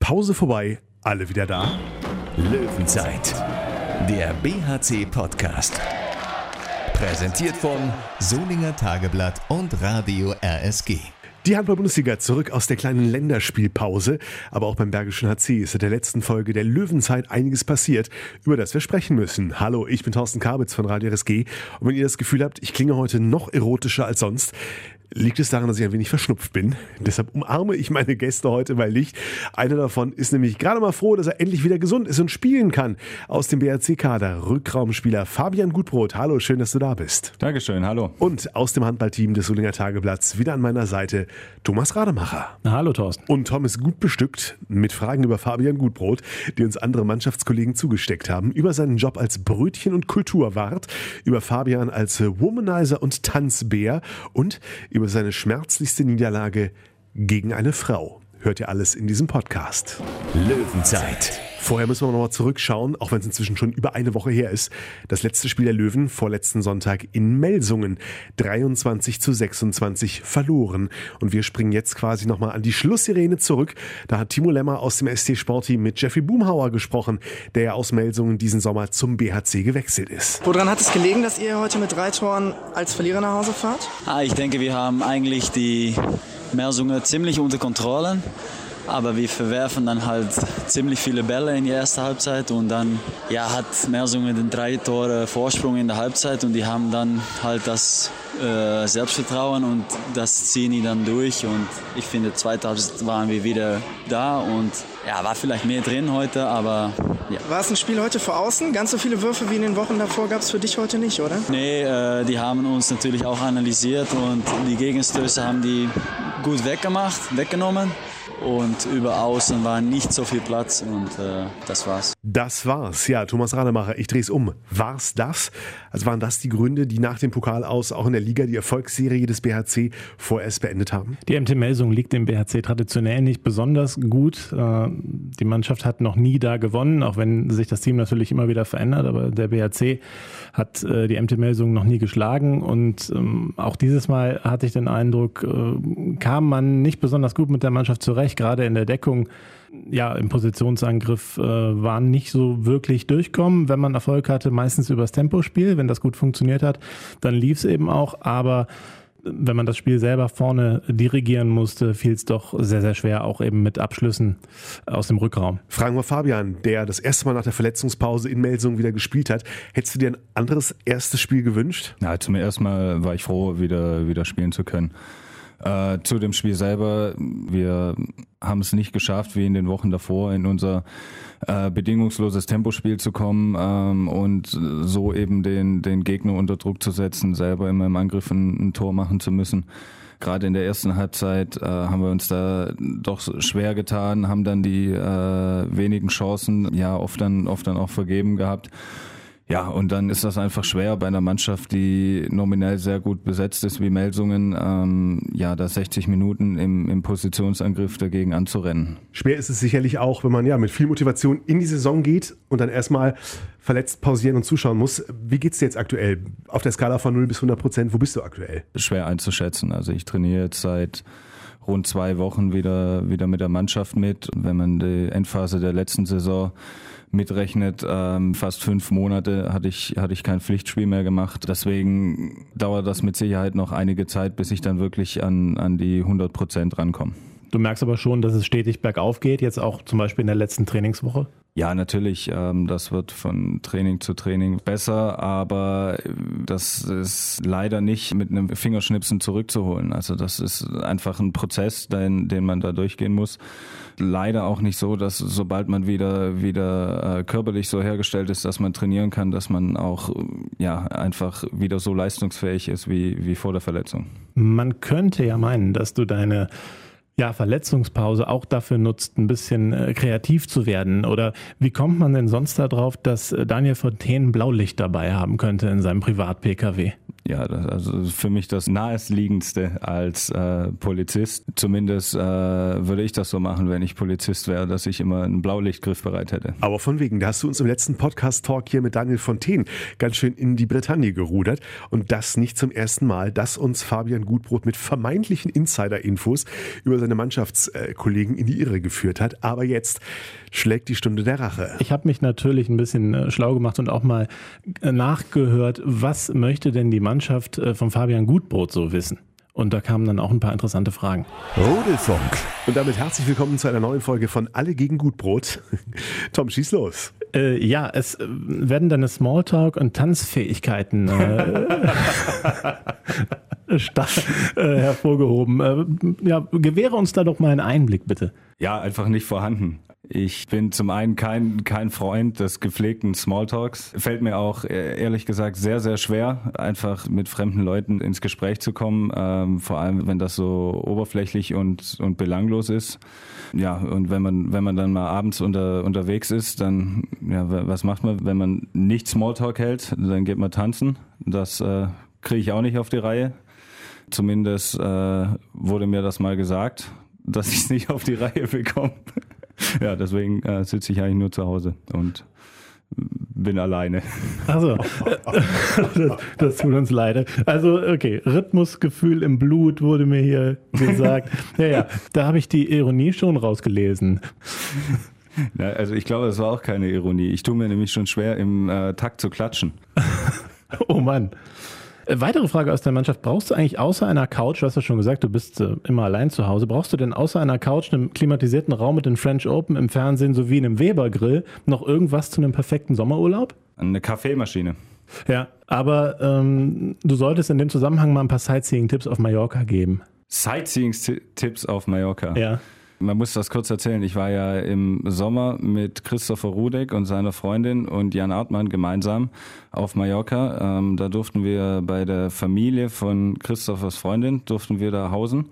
Pause vorbei, alle wieder da. Löwenzeit, der BHC-Podcast. Präsentiert von Solinger Tageblatt und Radio RSG. Die Handball-Bundesliga zurück aus der kleinen Länderspielpause. Aber auch beim Bergischen HC ist in der letzten Folge der Löwenzeit einiges passiert, über das wir sprechen müssen. Hallo, ich bin Thorsten Kabitz von Radio RSG. Und wenn ihr das Gefühl habt, ich klinge heute noch erotischer als sonst, liegt es daran, dass ich ein wenig verschnupft bin. Deshalb umarme ich meine Gäste heute mal nicht. Einer davon ist nämlich gerade mal froh, dass er endlich wieder gesund ist und spielen kann. Aus dem BHC-Kader, Rückraumspieler Fabian Gutbrot. Hallo, schön, dass du da bist. Dankeschön, hallo. Und aus dem Handballteam des Solinger Tageblatts wieder an meiner Seite Thomas Rademacher. Hallo, Thorsten. Und Tom ist gut bestückt mit Fragen über Fabian Gutbrot, die uns andere Mannschaftskollegen zugesteckt haben. Über seinen Job als Brötchen- und Kulturwart, über Fabian als Womanizer und Tanzbär und über seine schmerzlichste Niederlage gegen eine Frau. Hört ihr alles in diesem Podcast. Löwenzeit. Vorher müssen wir noch mal zurückschauen, auch wenn es inzwischen schon über eine Woche her ist. Das letzte Spiel der Löwen vorletzten Sonntag in Melsungen. 23-26 verloren. Und wir springen jetzt quasi nochmal an die Schlusssirene zurück. Da hat Timo Lemmer aus dem ST Sporti mit Jeffrey Boomhauer gesprochen, der ja aus Melsungen diesen Sommer zum BHC gewechselt ist. Woran hat es gelegen, dass ihr heute mit 3 Toren als Verlierer nach Hause fahrt? Ich denke, wir haben eigentlich die Melsungen ziemlich unter Kontrolle. Aber wir verwerfen dann halt ziemlich viele Bälle in die erste Halbzeit und dann hat Melsungen den 3 Tore Vorsprung in der Halbzeit und die haben dann halt das Selbstvertrauen und das ziehen die dann durch und ich finde, zweite Halbzeit waren wir wieder da und war vielleicht mehr drin heute, aber ja. War es ein Spiel heute vor außen? Ganz so viele Würfe wie in den Wochen davor gab es für dich heute nicht, oder? Nee, die haben uns natürlich auch analysiert und die Gegenstöße haben die gut weggenommen. Und über außen war nicht so viel Platz und das war's. Das war's, ja, Thomas Rademacher, ich dreh's um. War's das? Also waren das die Gründe, die nach dem Pokal aus auch in der Liga die Erfolgsserie des BHC vorerst beendet haben? Die MT Melsungen liegt dem BHC traditionell nicht besonders gut. Die Mannschaft hat noch nie da gewonnen, auch wenn sich das Team natürlich immer wieder verändert. Aber der BHC hat die MT Melsungen noch nie geschlagen und auch dieses Mal hatte ich den Eindruck, kam man nicht besonders gut mit der Mannschaft zurecht. Gerade in der Deckung, im Positionsangriff waren nicht so wirklich durchkommen. Wenn man Erfolg hatte, meistens übers Tempospiel. Wenn das gut funktioniert hat, dann lief es eben auch. Aber wenn man das Spiel selber vorne dirigieren musste, fiel es doch sehr, sehr schwer, auch eben mit Abschlüssen aus dem Rückraum. Fragen wir Fabian, der das erste Mal nach der Verletzungspause in Melsungen wieder gespielt hat. Hättest du dir ein anderes erstes Spiel gewünscht? Ja, zum ersten Mal war ich froh, wieder spielen zu können. Zu dem Spiel selber, wir haben es nicht geschafft, wie in den Wochen davor, in unser bedingungsloses Tempospiel zu kommen und so eben den Gegner unter Druck zu setzen, selber immer im Angriff ein Tor machen zu müssen. Gerade in der ersten Halbzeit haben wir uns da doch schwer getan, haben dann die wenigen Chancen oft dann auch vergeben gehabt. Ja, und dann ist das einfach schwer bei einer Mannschaft, die nominell sehr gut besetzt ist wie Melsungen, da 60 Minuten im Positionsangriff dagegen anzurennen. Schwer ist es sicherlich auch, wenn man mit viel Motivation in die Saison geht und dann erstmal verletzt pausieren und zuschauen muss. Wie geht's dir jetzt aktuell? Auf der Skala von 0 bis 100%, wo bist du aktuell? Schwer einzuschätzen. Also ich trainiere jetzt seit rund 2 Wochen wieder mit der Mannschaft mit. Wenn man die Endphase der letzten Saison mitrechnet, fast 5 Monate hatte ich kein Pflichtspiel mehr gemacht. Deswegen dauert das mit Sicherheit noch einige Zeit, bis ich dann wirklich an die 100% rankomme. Du merkst aber schon, dass es stetig bergauf geht, jetzt auch zum Beispiel in der letzten Trainingswoche? Ja, natürlich. Das wird von Training zu Training besser, aber das ist leider nicht mit einem Fingerschnipsen zurückzuholen. Also das ist einfach ein Prozess, den man da durchgehen muss. Leider auch nicht so, dass sobald man wieder körperlich so hergestellt ist, dass man trainieren kann, dass man auch einfach wieder so leistungsfähig ist wie vor der Verletzung. Man könnte ja meinen, dass du deine Verletzungspause auch dafür nutzt, ein bisschen kreativ zu werden. Oder wie kommt man denn sonst darauf, dass Daniel Fontaine Blaulicht dabei haben könnte in seinem Privat-PKW? Ja, also für mich das naheliegendste als Polizist. Zumindest würde ich das so machen, wenn ich Polizist wäre, dass ich immer einen Blaulichtgriff bereit hätte. Aber von wegen, da hast du uns im letzten Podcast-Talk hier mit Daniel Fontaine ganz schön in die Bretagne gerudert. Und das nicht zum ersten Mal, dass uns Fabian Gutbrot mit vermeintlichen Insider-Infos über seine Mannschaftskollegen in die Irre geführt hat. Aber jetzt schlägt die Stunde der Rache. Ich habe mich natürlich ein bisschen schlau gemacht und auch mal nachgehört, was möchte denn die Mannschaft von Fabian Gutbrot so wissen? Und da kamen dann auch ein paar interessante Fragen. Rudelfunk. Und damit herzlich willkommen zu einer neuen Folge von Alle gegen Gutbrot. Tom, schieß los. Ja, es werden deine Smalltalk- und Tanzfähigkeiten hervorgehoben. Ja, gewähre uns da doch mal einen Einblick, bitte. Ja, einfach nicht vorhanden. Ich bin zum einen kein Freund des gepflegten Smalltalks. Fällt mir auch ehrlich gesagt sehr, sehr schwer, einfach mit fremden Leuten ins Gespräch zu kommen, vor allem wenn das so oberflächlich und belanglos ist. Ja, und wenn man dann mal abends unterwegs ist, dann, ja, was macht man, wenn man nicht Smalltalk hält? Dann geht man tanzen. Das kriege ich auch nicht auf die Reihe. Zumindest wurde mir das mal gesagt, dass ich es nicht auf die Reihe bekomme. Ja, deswegen sitze ich eigentlich nur zu Hause und bin alleine. Also, das tut uns leid. Also, okay, Rhythmusgefühl im Blut wurde mir hier gesagt. Ja, da habe ich die Ironie schon rausgelesen. Ja, also ich glaube, das war auch keine Ironie. Ich tue mir nämlich schon schwer, im Takt zu klatschen. Oh Mann. Weitere Frage aus der Mannschaft. Brauchst du eigentlich außer einer Couch, du hast ja schon gesagt, du bist immer allein zu Hause, brauchst du denn außer einer Couch, einem klimatisierten Raum mit den French Open im Fernsehen sowie einem Weber-Grill noch irgendwas zu einem perfekten Sommerurlaub? Eine Kaffeemaschine. Ja, aber du solltest in dem Zusammenhang mal ein paar Sightseeing-Tipps auf Mallorca geben. Sightseeing-Tipps auf Mallorca? Ja. Man muss das kurz erzählen. Ich war ja im Sommer mit Christopher Rudek und seiner Freundin und Jan Artmann gemeinsam auf Mallorca. Da durften wir bei der Familie von Christophers Freundin, da hausen.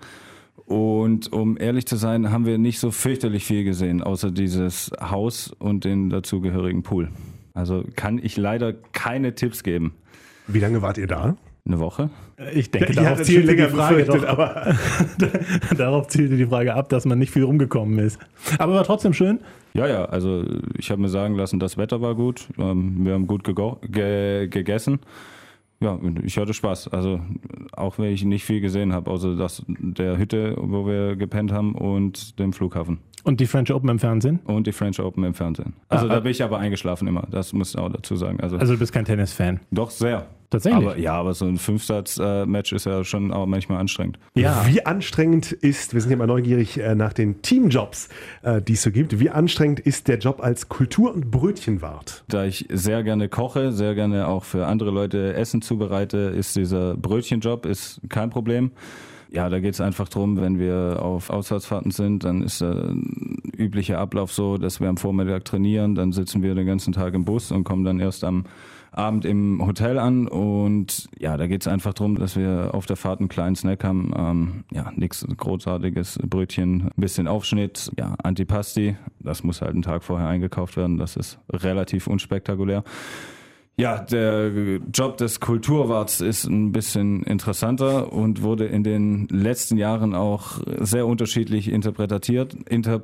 Und um ehrlich zu sein, haben wir nicht so fürchterlich viel gesehen, außer dieses Haus und den dazugehörigen Pool. Also kann ich leider keine Tipps geben. Wie lange wart ihr da? Eine Woche? Ich denke, darauf zielte die Frage doch, aber darauf zielte die Frage ab, dass man nicht viel rumgekommen ist. Aber war trotzdem schön? Ja, also ich habe mir sagen lassen, das Wetter war gut, wir haben gut gegessen. Ja, ich hatte Spaß. Also auch wenn ich nicht viel gesehen habe, außer der Hütte, wo wir gepennt haben und dem Flughafen. Und die French Open im Fernsehen? Und die French Open im Fernsehen. Also da bin ich aber eingeschlafen immer, das muss ich auch dazu sagen. Also du bist kein Tennis-Fan? Doch, sehr. Tatsächlich? Aber so ein Fünfsatz-Match ist ja schon auch manchmal anstrengend. Ja. Wie anstrengend ist, wir sind ja mal neugierig nach den Teamjobs, die es so gibt, wie anstrengend ist der Job als Kultur- und Brötchenwart? Da ich sehr gerne koche, sehr gerne auch für andere Leute Essen zubereite, ist dieser Brötchenjob ist kein Problem. Ja, da geht es einfach drum, wenn wir auf Auswärtsfahrten sind, dann ist der übliche Ablauf so, dass wir am Vormittag trainieren, dann sitzen wir den ganzen Tag im Bus und kommen dann erst am Abend im Hotel an und ja, da geht es einfach darum, dass wir auf der Fahrt einen kleinen Snack haben. Nichts Großartiges, Brötchen, ein bisschen Aufschnitt, ja, Antipasti. Das muss halt einen Tag vorher eingekauft werden, das ist relativ unspektakulär. Ja, der Job des Kulturwarts ist ein bisschen interessanter und wurde in den letzten Jahren auch sehr unterschiedlich interpretiert.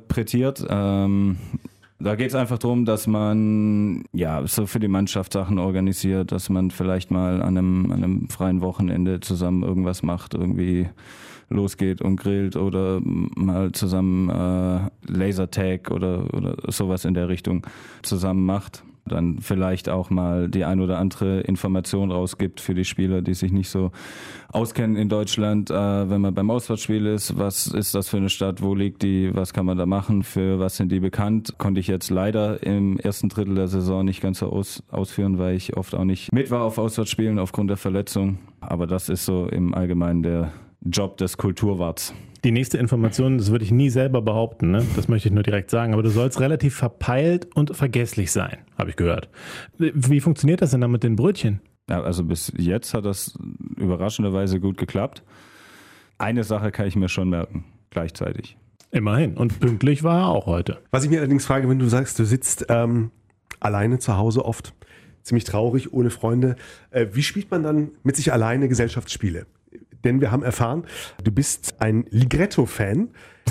Da geht es einfach darum, dass man so für die Mannschaft Sachen organisiert, dass man vielleicht mal an einem freien Wochenende zusammen irgendwas macht, irgendwie losgeht und grillt oder mal zusammen Lasertag oder sowas in der Richtung zusammen macht. Dann vielleicht auch mal die ein oder andere Information rausgibt für die Spieler, die sich nicht so auskennen in Deutschland. Wenn man beim Auswärtsspiel ist, was ist das für eine Stadt, wo liegt die, was kann man da machen, für was sind die bekannt? Konnte ich jetzt leider im ersten Drittel der Saison nicht ganz so ausführen, weil ich oft auch nicht mit war auf Auswärtsspielen aufgrund der Verletzung. Aber das ist so im Allgemeinen der Job des Kulturwarts. Die nächste Information, das würde ich nie selber behaupten, ne? Das möchte ich nur direkt sagen, aber du sollst relativ verpeilt und vergesslich sein, habe ich gehört. Wie funktioniert das denn dann mit den Brötchen? Ja, also bis jetzt hat das überraschenderweise gut geklappt. Eine Sache kann ich mir schon merken, gleichzeitig. Immerhin. Und pünktlich war er auch heute. Was ich mir allerdings frage, wenn du sagst, du sitzt alleine zu Hause oft, ziemlich traurig, ohne Freunde. Wie spielt man dann mit sich alleine Gesellschaftsspiele? Denn wir haben erfahren, du bist ein Ligretto-Fan.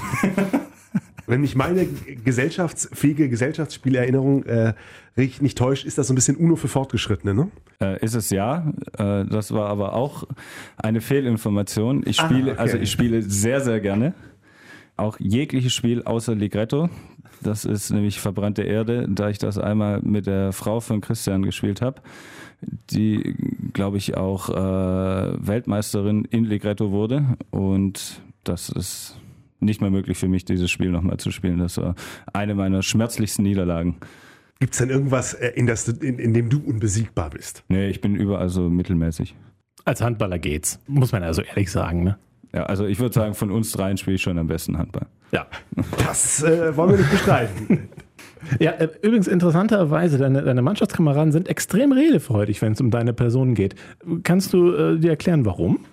Wenn mich meine gesellschaftsfähige Gesellschaftsspielerinnerung richtig nicht täuscht, ist das so ein bisschen UNO für Fortgeschrittene, ne? Ist es ja. Das war aber auch eine Fehlinformation. Ich spiele sehr, sehr gerne. Auch jegliches Spiel außer Ligretto. Das ist nämlich verbrannte Erde, da ich das einmal mit der Frau von Christian gespielt habe, die, glaube ich, auch Weltmeisterin in Ligretto wurde. Und das ist nicht mehr möglich für mich, dieses Spiel nochmal zu spielen. Das war eine meiner schmerzlichsten Niederlagen. Gibt es denn irgendwas, in dem du unbesiegbar bist? Nee, ich bin überall so mittelmäßig. Als Handballer geht's, muss man also ehrlich sagen, ne? Ja, also ich würde sagen, von uns dreien spiele ich schon am besten Handball. Ja. Das wollen wir nicht bestreiten. Ja, übrigens interessanterweise, deine Mannschaftskameraden sind extrem redefreudig, wenn es um deine Person geht. Kannst du dir erklären, warum?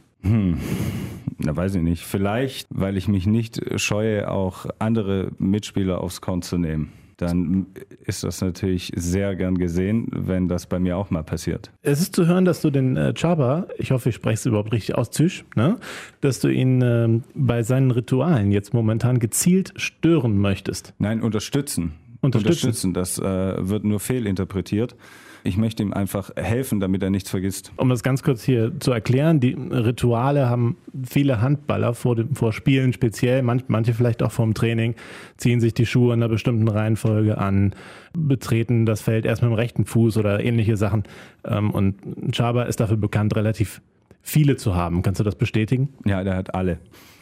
Na, weiß ich nicht. Vielleicht, weil ich mich nicht scheue, auch andere Mitspieler aufs Korn zu nehmen. Dann ist das natürlich sehr gern gesehen, wenn das bei mir auch mal passiert. Es ist zu hören, dass du den Csaba, ich hoffe, ich spreche es überhaupt richtig aus, Tisch, ne? Dass du ihn bei seinen Ritualen jetzt momentan gezielt stören möchtest. Nein, unterstützen. Unterstützen, das wird nur fehlinterpretiert. Ich möchte ihm einfach helfen, damit er nichts vergisst. Um das ganz kurz hier zu erklären, die Rituale haben viele Handballer vor Spielen speziell, manche vielleicht auch vorm Training, ziehen sich die Schuhe in einer bestimmten Reihenfolge an, betreten das Feld erst mit dem rechten Fuß oder ähnliche Sachen. Und Csaba ist dafür bekannt, relativ viele zu haben. Kannst du das bestätigen? Ja, der hat alle.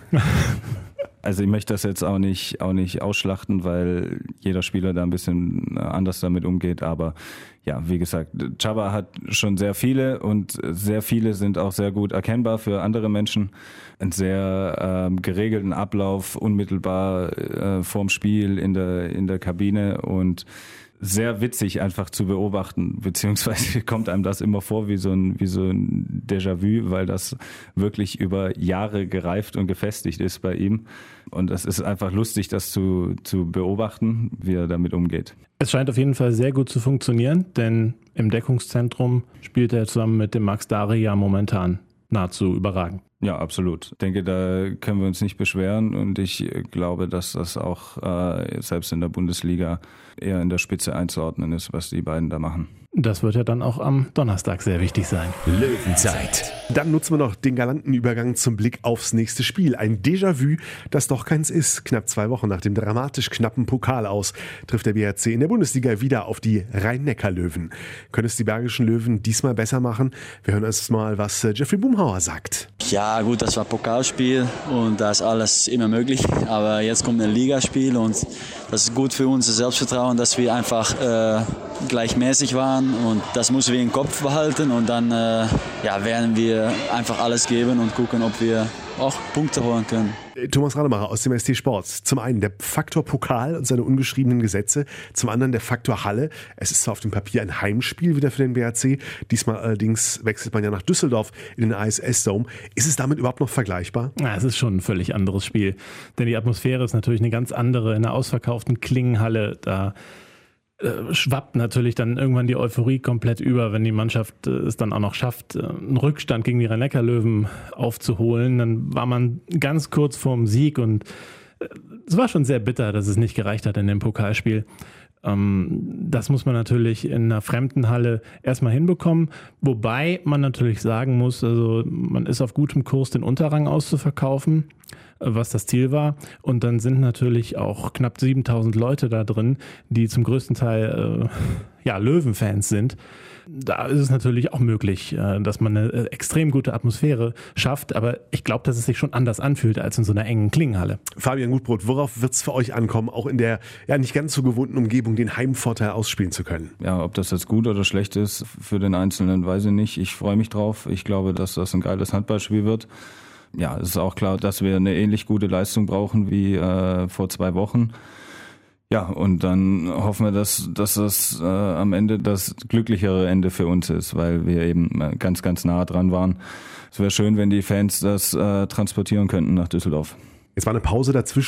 Also ich möchte das jetzt auch nicht ausschlachten, weil jeder Spieler da ein bisschen anders damit umgeht. Aber ja, wie gesagt, Csaba hat schon sehr viele und sehr viele sind auch sehr gut erkennbar für andere Menschen. Einen sehr geregelten Ablauf, unmittelbar vorm Spiel in der Kabine und sehr witzig einfach zu beobachten, beziehungsweise kommt einem das immer vor wie so ein Déjà-vu, weil das wirklich über Jahre gereift und gefestigt ist bei ihm. Und es ist einfach lustig, das zu beobachten, wie er damit umgeht. Es scheint auf jeden Fall sehr gut zu funktionieren, denn im Deckungszentrum spielt er zusammen mit dem Max Dari momentan nahezu überragend. Ja, absolut. Ich denke, da können wir uns nicht beschweren und ich glaube, dass das auch selbst in der Bundesliga eher in der Spitze einzuordnen ist, was die beiden da machen. Das wird ja dann auch am Donnerstag sehr wichtig sein. Löwenzeit. Dann nutzen wir noch den galanten Übergang zum Blick aufs nächste Spiel. Ein Déjà-vu, das doch keins ist. Knapp 2 Wochen nach dem dramatisch knappen Pokal aus trifft der BHC in der Bundesliga wieder auf die Rhein-Neckar-Löwen. Können es die Bergischen Löwen diesmal besser machen? Wir hören erst mal, was Jeffrey Boomhauer sagt. Ja gut, das war Pokalspiel und da ist alles immer möglich. Aber jetzt kommt ein Ligaspiel und das ist gut für unser Selbstvertrauen, dass wir einfach gleichmäßig waren und das müssen wir im Kopf behalten und dann werden wir einfach alles geben und gucken, ob wir auch Punkte holen können. Thomas Rademacher aus dem ST Sports. Zum einen der Faktor Pokal und seine ungeschriebenen Gesetze, zum anderen der Faktor Halle. Es ist zwar auf dem Papier ein Heimspiel wieder für den BHC, diesmal allerdings wechselt man ja nach Düsseldorf in den ASS-Dome. Ist es damit überhaupt noch vergleichbar? Ja, es ist schon ein völlig anderes Spiel, denn die Atmosphäre ist natürlich eine ganz andere in einer ausverkauften Klingenhalle. Da schwappt natürlich dann irgendwann die Euphorie komplett über, wenn die Mannschaft es dann auch noch schafft, einen Rückstand gegen die Rhein-Neckar-Löwen aufzuholen. Dann war man ganz kurz vorm Sieg und es war schon sehr bitter, dass es nicht gereicht hat in dem Pokalspiel. Das muss man natürlich in einer fremden Halle erstmal hinbekommen, wobei man natürlich sagen muss, also man ist auf gutem Kurs, den Unterrang auszuverkaufen, was das Ziel war. Und dann sind natürlich auch knapp 7.000 Leute da drin, die zum größten Teil Löwenfans sind. Da ist es natürlich auch möglich, dass man eine extrem gute Atmosphäre schafft, aber ich glaube, dass es sich schon anders anfühlt als in so einer engen Klingenhalle. Fabian Gutbrot, worauf wird es für euch ankommen, auch in der nicht ganz so gewohnten Umgebung den Heimvorteil ausspielen zu können? Ja, ob das jetzt gut oder schlecht ist für den Einzelnen, weiß ich nicht. Ich freue mich drauf. Ich glaube, dass das ein geiles Handballspiel wird. Ja, es ist auch klar, dass wir eine ähnlich gute Leistung brauchen wie vor 2 Wochen. Ja, und dann hoffen wir, dass das am Ende das glücklichere Ende für uns ist, weil wir eben ganz, ganz nah dran waren. Es wäre schön, wenn die Fans das transportieren könnten nach Düsseldorf. Jetzt war eine Pause dazwischen.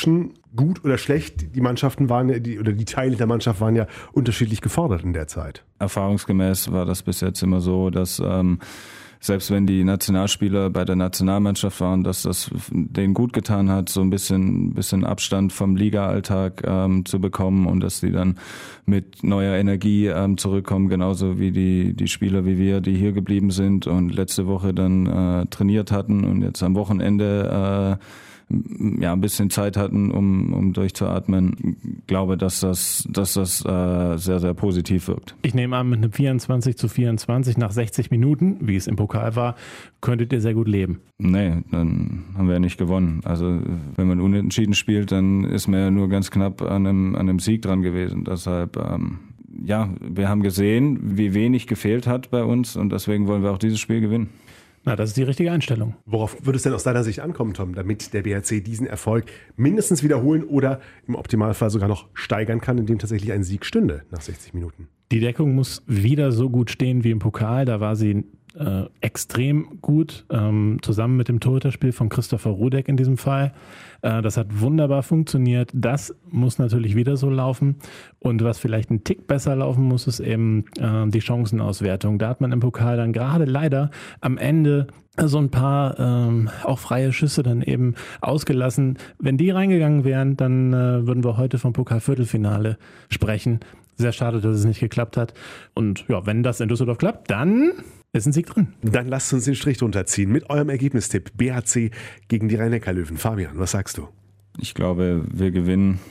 gut oder schlecht, die Mannschaften waren ja, die Teile der Mannschaft waren ja unterschiedlich gefordert in der Zeit. Erfahrungsgemäß war das bis jetzt immer so, dass selbst wenn die Nationalspieler bei der Nationalmannschaft waren, dass das denen gut getan hat, so ein bisschen Abstand vom Liga-Alltag zu bekommen und dass die dann mit neuer Energie zurückkommen, genauso wie die Spieler wie wir, die hier geblieben sind und letzte Woche dann trainiert hatten und jetzt am Wochenende ein bisschen Zeit hatten, um durchzuatmen. Ich glaube, dass das sehr, sehr positiv wirkt. Ich nehme an, mit einem 24:24 nach 60 Minuten, wie es im Pokal war, könntet ihr sehr gut leben. Nee, dann haben wir ja nicht gewonnen. Also wenn man unentschieden spielt, dann ist man ja nur ganz knapp an einem Sieg dran gewesen. Deshalb, wir haben gesehen, wie wenig gefehlt hat bei uns und deswegen wollen wir auch dieses Spiel gewinnen. Na, das ist die richtige Einstellung. Worauf würde es denn aus deiner Sicht ankommen, Tom, damit der BHC diesen Erfolg mindestens wiederholen oder im Optimalfall sogar noch steigern kann, indem tatsächlich ein Sieg stünde nach 60 Minuten? Die Deckung muss wieder so gut stehen wie im Pokal. Da war sie extrem gut, zusammen mit dem Torhüterspiel von Christopher Rudek in diesem Fall. Das hat wunderbar funktioniert. Das muss natürlich wieder so laufen. Und was vielleicht ein Tick besser laufen muss, ist eben die Chancenauswertung. Da hat man im Pokal dann gerade leider am Ende so ein paar auch freie Schüsse dann eben ausgelassen. Wenn die reingegangen wären, dann würden wir heute vom Pokal-Viertelfinale sprechen. Sehr schade, dass es nicht geklappt hat. Und ja, wenn das in Düsseldorf klappt, dann ist ein Sieg drin. Dann lasst uns den Strich drunter ziehen mit eurem Ergebnistipp. BHC gegen die Rhein-Neckar-Löwen. Fabian, was sagst du? Ich glaube, wir gewinnen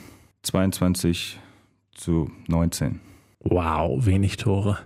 22:19. Wow, wenig Tore.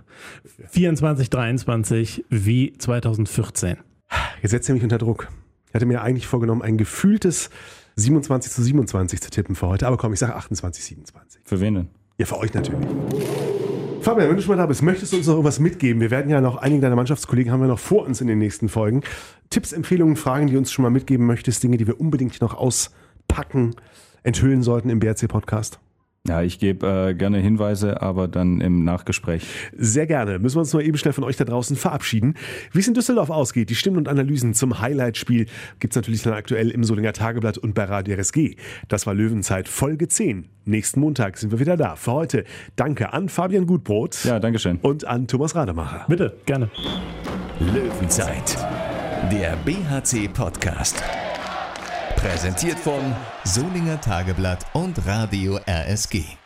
24:23 wie 2014. Jetzt setzt ihr mich unter Druck. Ich hatte mir eigentlich vorgenommen, ein gefühltes 27:27 zu tippen für heute. Aber komm, ich sage 28:27. Für wen denn? Ja, für euch natürlich. Fabian, wenn du schon mal da bist, möchtest du uns noch irgendwas mitgeben? Wir werden ja noch, einige deiner Mannschaftskollegen haben wir noch vor uns in den nächsten Folgen. Tipps, Empfehlungen, Fragen, die du uns schon mal mitgeben möchtest, Dinge, die wir unbedingt noch auspacken, enthüllen sollten im BRC-Podcast? Ja, ich gebe gerne Hinweise, aber dann im Nachgespräch. Sehr gerne. Müssen wir uns nur eben schnell von euch da draußen verabschieden. Wie es in Düsseldorf ausgeht, die Stimmen und Analysen zum Highlight-Spiel gibt es natürlich dann aktuell im Solinger Tageblatt und bei Radio RSG. Das war Löwenzeit Folge 10. Nächsten Montag sind wir wieder da. Für heute danke an Fabian Gutbrot. Ja, dankeschön. Und an Thomas Rademacher. Bitte, gerne. Löwenzeit, der BHC-Podcast. Präsentiert von Solinger Tageblatt und Radio RSG.